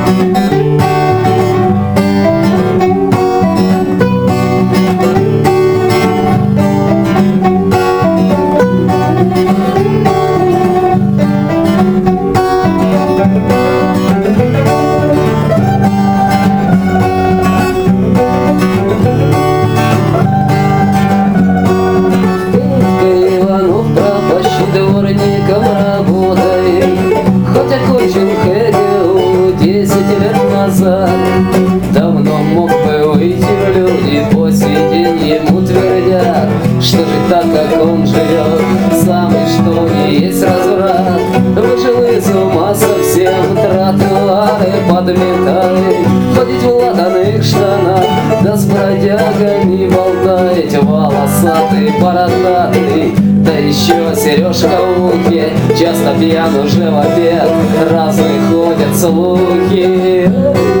Дворником работай, хоть окончил ХГУ 10 лет назад. Давно мог бы выйти в люди, по сей день ему твердят, что жить так, как он живет, самый что ни есть разврат. Вышел из ума совсем, тротуары подметает, ходить в латаных штанах, да с бродягами болтать, волосатый, бородатый, да еще сережка в ухе, часто пьян уже в обед, разные ходят слухи.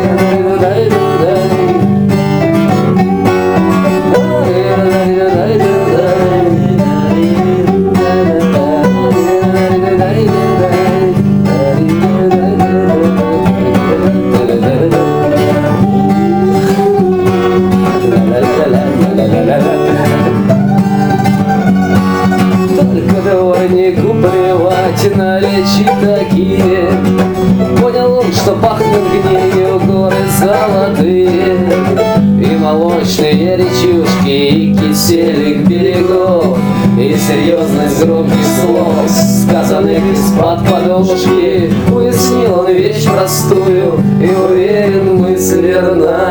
Дворнику плевать на речи такие, понял он, что пахнут гнилью горы золотые, и молочные речушки, и кисель их берегов, и серьезность громких слов, сказанных из-под подушки. Уяснил он вещь простую и уверен, мысль верна.